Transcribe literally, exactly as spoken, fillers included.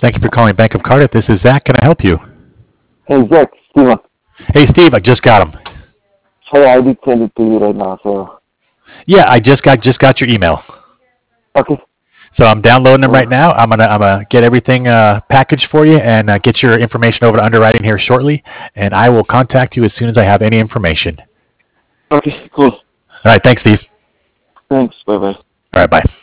Thank you for calling Bank of Cardiff. This is Zach. Can I help you? Hey, Zach, Steven. Hey, Steve, I just got him. Sorry, I did send it to you right now, so. Yeah, I just got just got your email. Okay. So I'm downloading them Uh, right now. I'm gonna I'm gonna get everything uh, packaged for you and uh, get your information over to underwriting here shortly. And I will contact you as soon as I have any information. okay, cool. All right, thanks, Steve. Thanks, bye-bye. All right, bye.